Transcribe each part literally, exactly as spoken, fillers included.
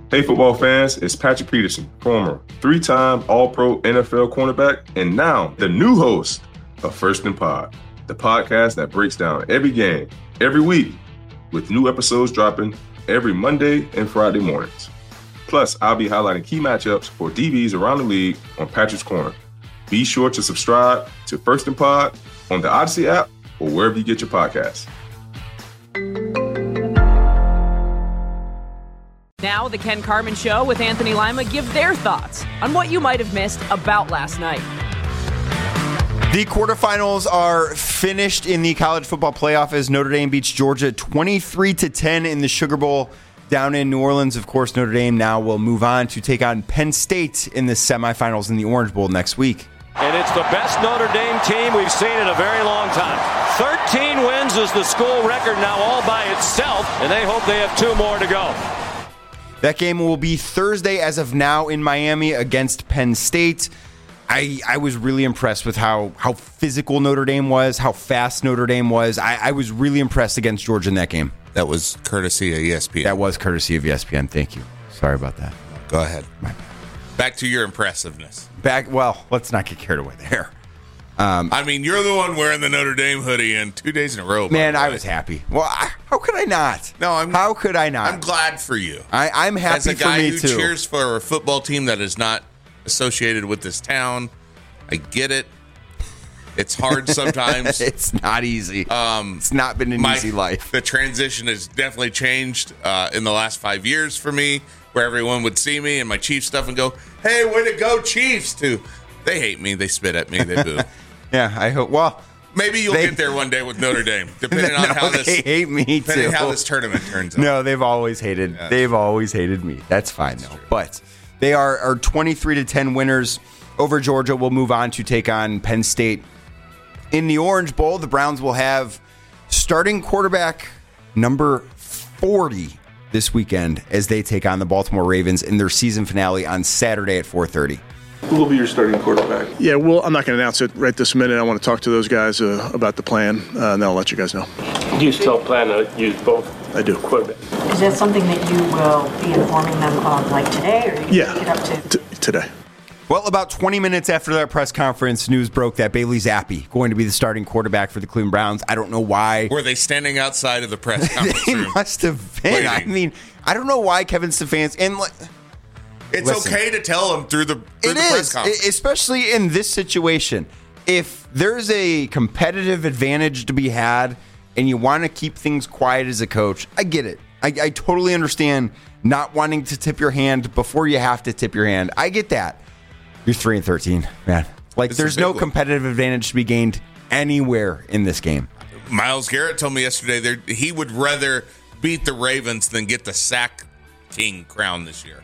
Hey, football fans, it's Patrick Peterson, former three-time All-Pro N F L cornerback, and now the new host of First and Pod, the podcast that breaks down every game, every week, with new episodes dropping every Monday and Friday mornings. Plus, I'll be highlighting key matchups for D Bs around the league on Patrick's Corner. Be sure to subscribe to First and Pod on the Odyssey app or wherever you get your podcasts. Now, the Ken Carman Show with Anthony Lima give their thoughts on what you might have missed about last night. The quarterfinals are finished in the college football playoff as Notre Dame beats Georgia twenty-three to ten in the Sugar Bowl down in New Orleans. Of course, Notre Dame now will move on to take on Penn State in the semifinals in the Orange Bowl next week. And it's the best Notre Dame team we've seen in a very long time. thirteen wins is the school record now all by itself, and they hope they have two more to go. That game will be Thursday as of now in Miami against Penn State. I, I was really impressed with how, how physical Notre Dame was, how fast Notre Dame was. I, I was really impressed against Georgia in that game. That was courtesy of E S P N. That was courtesy of E S P N. Thank you. Sorry about that. Go ahead. Back to your impressiveness. Back. Well, let's not get carried away there. Um, I mean, you're the one wearing the Notre Dame hoodie in two days in a row. Man, I was happy. Well, I, how could I not? No, I'm. How could I not? I'm glad for you. I, I'm happy As a for guy me who too. cheers for a football team that is not associated with this town, I get it. It's hard sometimes. It's not easy. Um, it's not been an my, easy life. The transition has definitely changed uh, in the last five years for me, where everyone would see me and my Chiefs stuff and go, "Hey, way to go, Chiefs!" To they hate me, they spit at me, they boo. Yeah, I hope. Well, maybe you'll they, get there one day with Notre Dame, depending no, on how this. They hate me depending too. how this tournament turns out. No, they've always hated. Yeah, they've always hated me. That's fine That's though. True. But they are are twenty-three to ten winners over Georgia. Will move on to take on Penn State in the Orange Bowl. The Browns will have starting quarterback number forty this weekend as they take on the Baltimore Ravens in their season finale on Saturday at four thirty. Who will be your starting quarterback? Yeah, well, I'm not going to announce it right this minute. I want to talk to those guys uh, about the plan, uh, and then I'll let you guys know. Do you still plan to use both? I do. Quarterback. Is that something that you will be informing them of, like today, or you yeah, take it up to t- today? Well, about twenty minutes after that press conference, news broke that Bailey Zappi going to be the starting quarterback for the Cleveland Browns. I don't know why. Were they standing outside of the press conference they room? must have been. Waiting. I mean, I don't know why Kevin Stefanski and like. It's Listen, okay to tell them through the, through it the is, press conference. Especially in this situation. If there's a competitive advantage to be had and you want to keep things quiet as a coach, I get it. I, I totally understand not wanting to tip your hand before you have to tip your hand. I get that. You're three and thirteen, man. Like, It's there's no competitive advantage to be gained anywhere in this game. Myles Garrett told me yesterday that he would rather beat the Ravens than get the sack king crown this year.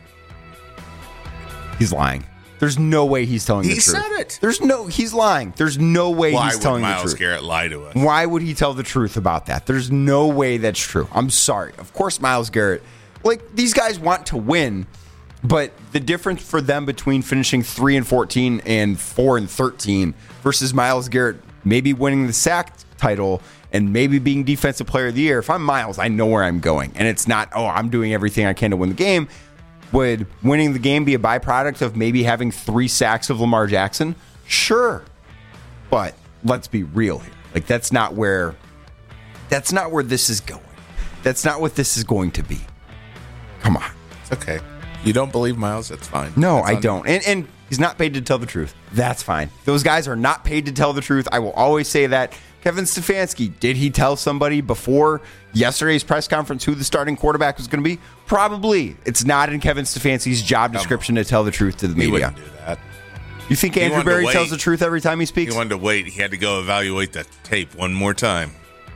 He's lying. There's no way he's telling he the truth. He said it. There's no. He's lying. There's no way Why he's telling the truth. Why would Myles Garrett lie to us? Why would he tell the truth about that? There's no way that's true. I'm sorry. Of course, Myles Garrett. Like, these guys want to win, but the difference for them between finishing three and fourteen and four and thirteen versus Myles Garrett maybe winning the sack title and maybe being Defensive Player of the Year. If I'm Myles, I know where I'm going, and it's not, oh, I'm doing everything I can to win the game. Would winning the game be a byproduct of maybe having three sacks of Lamar Jackson? Sure. But let's be real here. Like, that's not where that's not where this is going. That's not what this is going to be. Come on. It's okay. You don't believe Myles, that's fine. No, that's I don't. And and he's not paid to tell the truth. That's fine. Those guys are not paid to tell the truth. I will always say that. Kevin Stefanski, did he tell somebody before yesterday's press conference who the starting quarterback was going to be? Probably. It's not in Kevin Stefanski's job description to tell the truth to the he media. He wouldn't do that. You think Andrew Berry tells the truth every time he speaks? He wanted to wait. He had to go evaluate the tape one more time.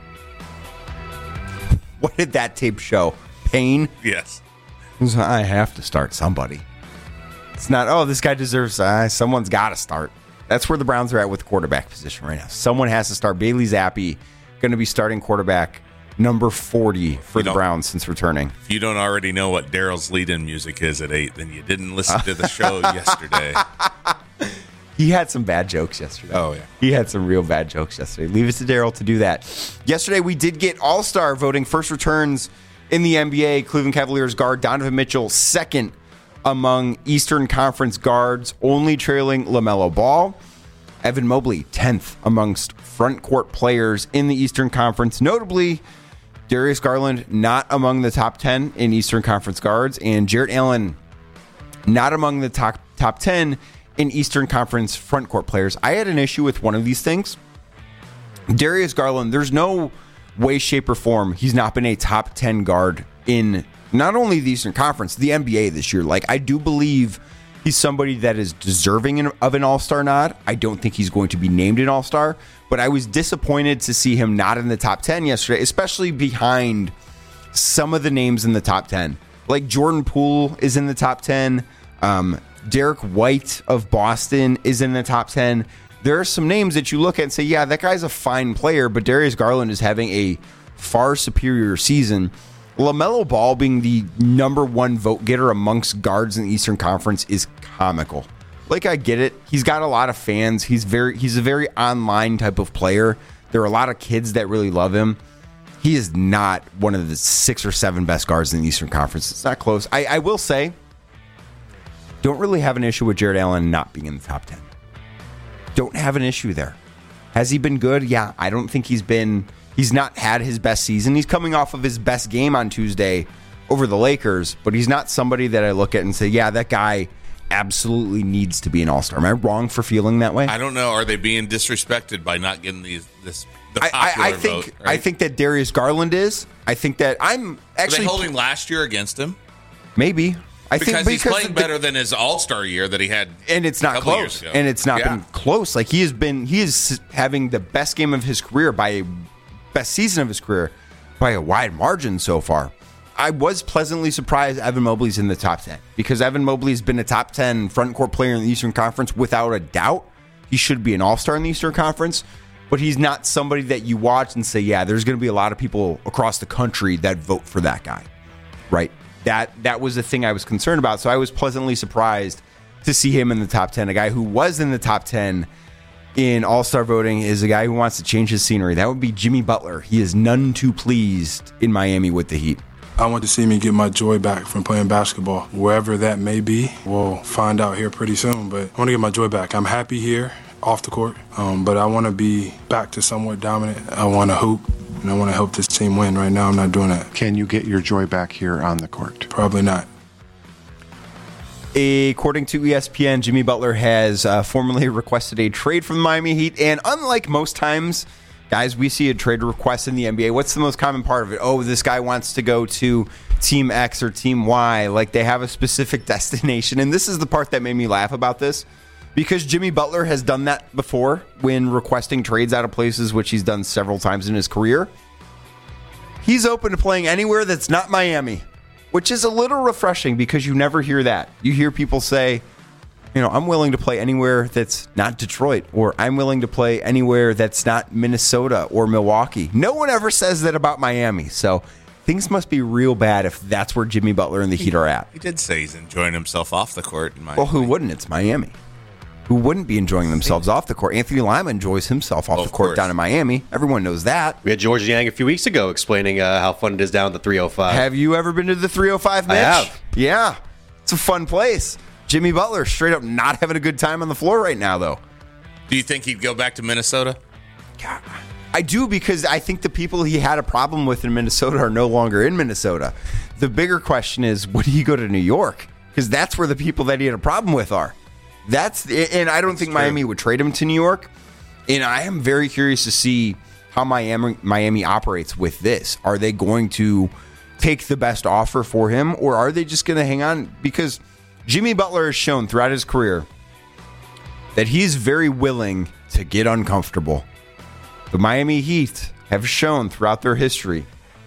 What did that tape show? Pain? Yes. I have to start somebody. It's not, oh, this guy deserves, uh, someone's got to start. That's where the Browns are at with the quarterback position right now. Someone has to start. Bailey Zappi going to be starting quarterback number forty for the Browns since returning. If you don't already know what Daryl's lead-in music is at eight, then you didn't listen to the show yesterday. He had some bad jokes yesterday. Oh, yeah. He had some real bad jokes yesterday. Leave it to Daryl to do that. Yesterday, we did get All-Star voting first returns In the N B A, Cleveland Cavaliers guard Donovan Mitchell, second among Eastern Conference guards, only trailing LaMelo Ball. Evan Mobley, tenth amongst front court players in the Eastern Conference. Notably, Darius Garland, not among the top ten in Eastern Conference guards, and Jarrett Allen, not among the top, top ten in Eastern Conference front court players. I had an issue with one of these things. Darius Garland, there's no way, shape, or form he's not been a top ten guard in not only the Eastern Conference, the N B A this year. Like, I do believe he's somebody that is deserving of an all-star nod. I don't think he's going to be named an all-star, but I was disappointed to see him not in the top ten yesterday, especially behind some of the names in the top ten. Like Jordan Poole is in the top ten. Um, Derek White of Boston is in the top ten. There are some names that you look at and say, yeah, that guy's a fine player, but Darius Garland is having a far superior season. LaMelo Ball being the number one vote getter amongst guards in the Eastern Conference is comical. Like, I get it. He's got a lot of fans. He's very he's a very online type of player. There are a lot of kids that really love him. He is not one of the six or seven best guards in the Eastern Conference. It's not close. I, I will say, don't really have an issue with Jarrett Allen not being in the top ten. Don't have an issue there. Has he been good? Yeah, I don't think he's been... He's not had his best season. He's coming off of his best game on Tuesday over the Lakers, but he's not somebody that I look at and say, yeah, that guy absolutely needs to be an all-star. Am I wrong for feeling that way? I don't know. Are they being disrespected by not getting these this the popular I, I, I think, vote? Right? I think that Darius Garland is. I think that I'm actually... Are they holding last year against him? Maybe. I because think he's because playing the, better than his all-star year that he had, and it's not close. And it's not yeah. been close. Like, he has been, he is having the best game of his career by a best season of his career by a wide margin so far. I was pleasantly surprised Evan Mobley's in the top ten because Evan Mobley's been a top ten front court player in the Eastern Conference without a doubt. He should be an all-star in the Eastern Conference, but he's not somebody that you watch and say, yeah, there's going to be a lot of people across the country that vote for that guy, right? That that was the thing I was concerned about. So I was pleasantly surprised to see him in the top ten. A guy who was in the top ten in all-star voting is a guy who wants to change his scenery. That would be Jimmy Butler. He is none too pleased in Miami with the Heat. I want to see me get my joy back from playing basketball. Wherever that may be, we'll find out here pretty soon. But I want to get my joy back. I'm happy here off the court, um, but I want to be back to somewhat dominant. I want to hoop, and I want to help this team win. Right now, I'm not doing that. Can you get your joy back here on the court? Probably not. According to E S P N, Jimmy Butler has uh, formally requested a trade from the Miami Heat. And unlike most times, guys, we see a trade request in the N B A. What's the most common part of it? Oh, this guy wants to go to Team X or Team Y. Like, they have a specific destination. And this is the part that made me laugh about this. Because Jimmy Butler has done that before when requesting trades out of places, which he's done several times in his career. He's open to playing anywhere that's not Miami, which is a little refreshing because you never hear that. You hear people say, you know, I'm willing to play anywhere that's not Detroit, or I'm willing to play anywhere that's not Minnesota or Milwaukee. No one ever says that about Miami. So things must be real bad if that's where Jimmy Butler and the Heat are at. He did say he's enjoying himself off the court in Miami. Well, who wouldn't? It's Miami. Who wouldn't be enjoying themselves off the court? Anthony Lima enjoys himself off well, the court course. down in Miami. Everyone knows that. We had George Yang a few weeks ago explaining uh, how fun it is down at the three oh five. Have you ever been to the three oh five, Mitch? I have. Yeah. It's a fun place. Jimmy Butler straight up not having a good time on the floor right now, though. Do you think he'd go back to Minnesota? God, I do, because I think the people he had a problem with in Minnesota are no longer in Minnesota. The bigger question is, would he go to New York? Because that's where the people that he had a problem with are. That's and I don't That's think true. Miami would trade him to New York. And I am very curious to see how Miami Miami operates with this. Are they going to take the best offer for him, or are they just going to hang on? Because Jimmy Butler has shown throughout his career that he's very willing to get uncomfortable. The Miami Heat have shown throughout their history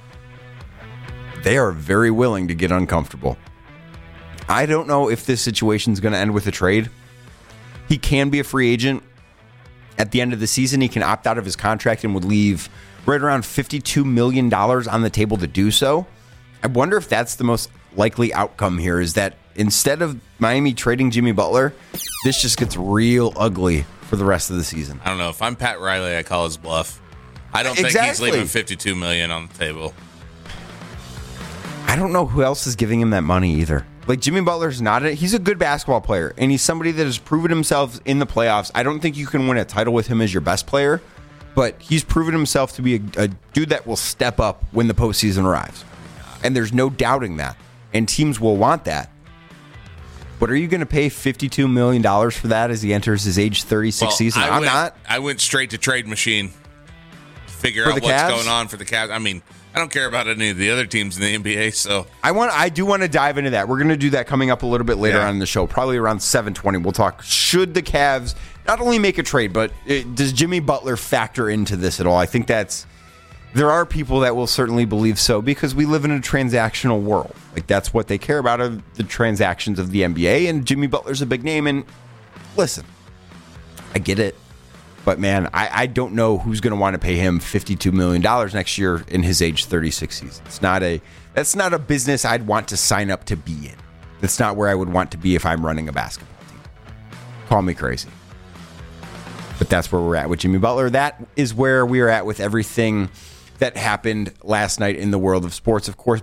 they are very willing to get uncomfortable. I don't know if this situation is going to end with a trade. He can be a free agent. At the end of the season, he can opt out of his contract and would leave right around fifty-two million dollars on the table to do so. I wonder if that's the most likely outcome here, is that instead of Miami trading Jimmy Butler, this just gets real ugly for the rest of the season. I don't know. If I'm Pat Riley, I call his bluff. I don't Exactly. think he's leaving fifty-two million dollars on the table. I don't know who else is giving him that money either. Like, Jimmy Butler's not a, he's a good basketball player, and he's somebody that has proven himself in the playoffs. I don't think you can win a title with him as your best player, but he's proven himself to be a, a dude that will step up when the postseason arrives. And there's no doubting that. And teams will want that. But are you going to pay fifty-two million dollars for that as he enters his age thirty-six Well, season? I I'm went, not. I went straight to Trade Machine. Figure For out the what's Cavs? going on for the Cavs. I mean, I don't care about any of the other teams in the N B A, so I want. I do want to dive into that. We're going to do that coming up a little bit later Yeah. on in the show, probably around seven twenty. We'll talk, should the Cavs not only make a trade, but it, does Jimmy Butler factor into this at all? I think that's, there are people that will certainly believe so because we live in a transactional world. Like, that's what they care about, are the transactions of the N B A, and Jimmy Butler's a big name. And listen, I get it. But, man, I, I don't know who's going to want to pay him fifty-two million dollars next year in his age thirty-six season. It's not a, that's not a business I'd want to sign up to be in. That's not where I would want to be if I'm running a basketball team. Call me crazy. But that's where we're at with Jimmy Butler. That is where we are at with everything that happened last night in the world of sports. Of course,